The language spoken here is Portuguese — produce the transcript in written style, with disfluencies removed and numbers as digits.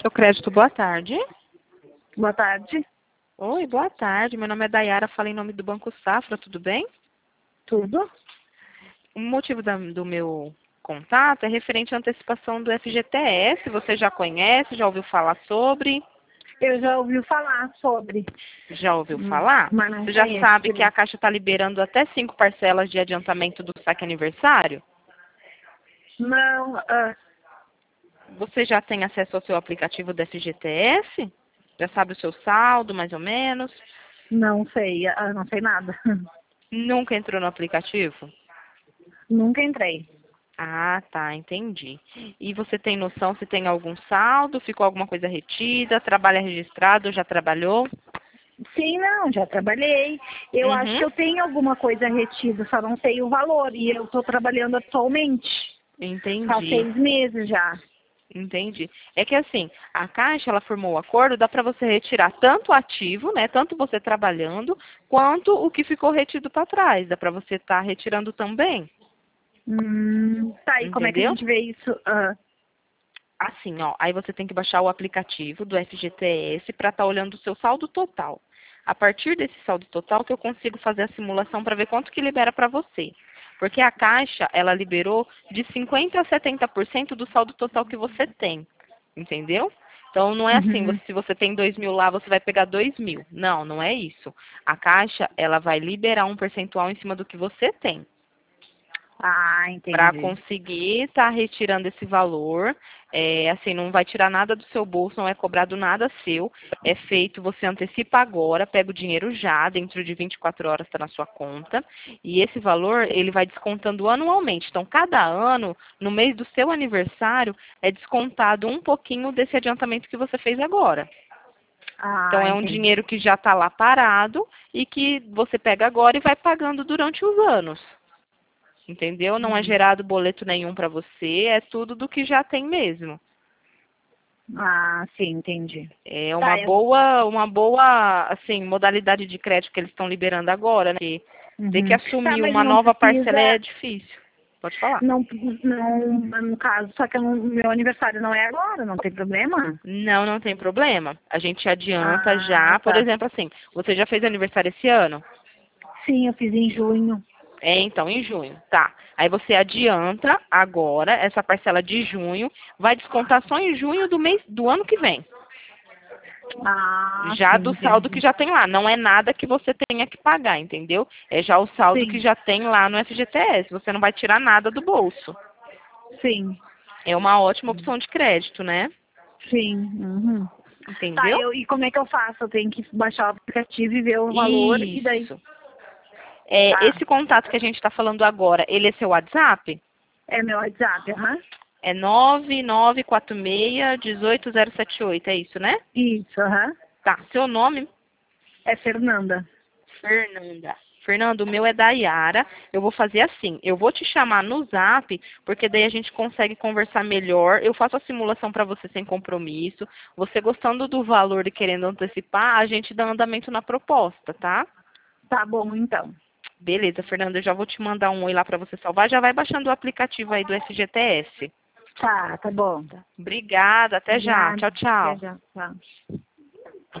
Seu crédito, boa tarde. Boa tarde. Oi, boa tarde. Meu nome é Dayara, falo em nome do Banco Safra, tudo bem? Tudo? O motivo do meu contato é referente à antecipação do FGTS. Você já conhece, já ouviu falar sobre? Eu já ouvi falar sobre, Já ouviu falar? mas não Você já conheço sabe que a direito. Caixa está liberando até 5 parcelas de adiantamento do saque aniversário? Não, Você já tem acesso ao seu aplicativo do FGTS? Já sabe o seu saldo, mais ou menos? não sei, não sei nada. Nunca entrou no aplicativo? Nunca entrei. Ah, tá, entendi. E você tem noção se tem algum saldo, ficou alguma coisa retida, trabalha registrado, já trabalhou? Sim, não, já trabalhei. Eu acho Uhum, que eu tenho alguma coisa retida, só não sei o valor. E eu estou trabalhando atualmente. Faz entendi, 6 meses já. entendi. É que assim, a Caixa, ela formou o acordo, dá para você retirar tanto o ativo, né, tanto você trabalhando, quanto o que ficou retido para trás. Dá para você estar retirando também, Tá, e como é que a entendeu? gente vê isso? Assim, ó, aí você tem que baixar o aplicativo do FGTS para estar olhando o seu saldo total. A partir desse saldo total que eu consigo fazer a simulação para ver quanto que libera para você. Porque a Caixa, ela liberou de 50% a 70% do saldo total que você tem. Entendeu? Então, não é assim, Uhum. se você tem 2.000 lá, você vai pegar 2.000. Não, não é isso. A Caixa, ela vai liberar um percentual em cima do que você tem Ah, para entendi. conseguir estar retirando esse valor. Assim, não vai tirar nada do seu bolso, não é cobrado nada seu. É feito, você antecipa agora, pega o dinheiro já, dentro de 24 horas está na sua conta. E esse valor, ele vai descontando anualmente. Então, cada ano, no mês do seu aniversário, é descontado um pouquinho desse adiantamento que você fez agora. Então, Ah, é um entendi. dinheiro que já está lá parado e que você pega agora e vai pagando durante os anos. Entendeu? Não é Hum. gerado boleto nenhum para você, é tudo do que já tem mesmo. Ah, sim, entendi. É Tá, uma boa, assim, modalidade de crédito que eles estão liberando agora, né? E ter que uhum. Tá, assumir mas uma não nova parcela precisa, é difícil. Pode falar. não, não, no caso, só que meu aniversário não é agora, não tem problema? Não, não tem problema. A gente adianta Ah, já, por tá. exemplo, assim, você já fez aniversário esse ano? Sim, eu fiz em junho. É, então, em junho. Tá. Aí você adianta agora essa parcela de junho, vai descontar só em junho do ano que vem. Ah, Já sim, do saldo que entendi. já tem lá. Não é nada que você tenha que pagar, entendeu? É já o saldo que Sim, já tem lá no FGTS. Você não vai tirar nada do bolso. sim, É uma ótima opção de crédito, né? sim. Uhum. Tá, Entendeu? e como é que eu faço? Eu tenho que baixar o aplicativo e ver o valor e daí. Isso. É, Tá, esse contato que a gente está falando agora, ele é seu WhatsApp? é meu WhatsApp, aham. É 9946-18078, é isso, né? Isso, aham. Tá. Seu nome? É Fernanda. Fernanda. Fernando, o meu é Dayara. Eu vou fazer assim, eu vou te chamar no Zap, porque daí a gente consegue conversar melhor. Eu faço a simulação para você sem compromisso. Você gostando do valor e querendo antecipar, a gente dá andamento na proposta, tá? Tá bom, então. Beleza, Fernanda, eu já vou te mandar um oi lá para você salvar. Já vai baixando o aplicativo aí do FGTS. Tá, tá bom. Obrigada, até já. Obrigada. Tchau, Até tchau. já. Tchau.